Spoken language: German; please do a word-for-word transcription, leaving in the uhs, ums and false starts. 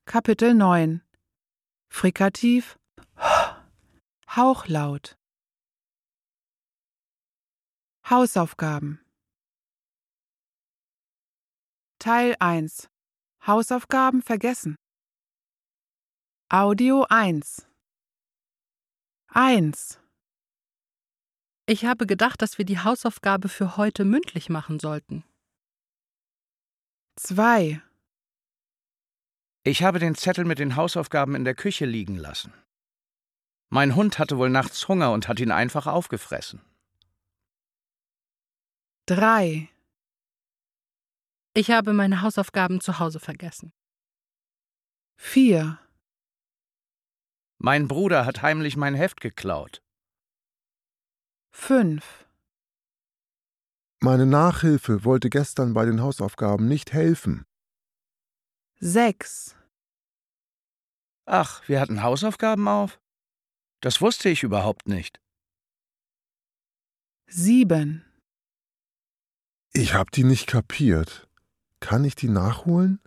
Kapitel neun. Frikativ, Hauchlaut. Hausaufgaben. Teil eins. Hausaufgaben vergessen. Audio eins. eins. Ich habe gedacht, dass wir die Hausaufgabe für heute mündlich machen sollten. zwei. Ich habe den Zettel mit den Hausaufgaben in der Küche liegen lassen. Mein Hund hatte wohl nachts Hunger und hat ihn einfach aufgefressen. drei. Ich habe meine Hausaufgaben zu Hause vergessen. vier. Mein Bruder hat heimlich mein Heft geklaut. fünf. Meine Nachhilfe wollte gestern bei den Hausaufgaben nicht helfen. sechs. Ach, wir hatten Hausaufgaben auf? Das wusste ich überhaupt nicht. sieben. Ich hab die nicht kapiert. Kann ich die nachholen?